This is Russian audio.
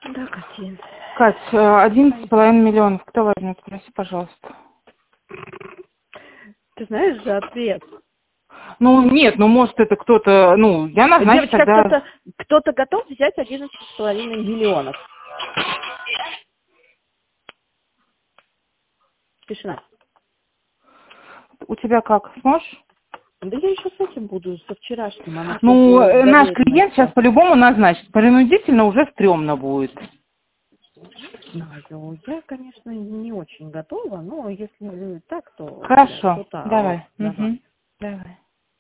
Да, Катя. Кать, 11,5 миллионов. Кто возьмет? Спроси, пожалуйста. Ты знаешь же ответ. Ну, нет, ну, может, это кто-то, ну, я назначу Девочка, тогда... кто-то готов взять 11,5 миллионов. Тишина. У тебя как? Сможешь? Да я еще с этим буду, со вчерашним. Она Ну, все наш болеет на клиент сейчас все. по-любому назначит. Принудительно уже стрёмно будет. Знаю. Я, конечно, не очень готова, но если так, то Хорошо, что-то. давай. Давай. Давай.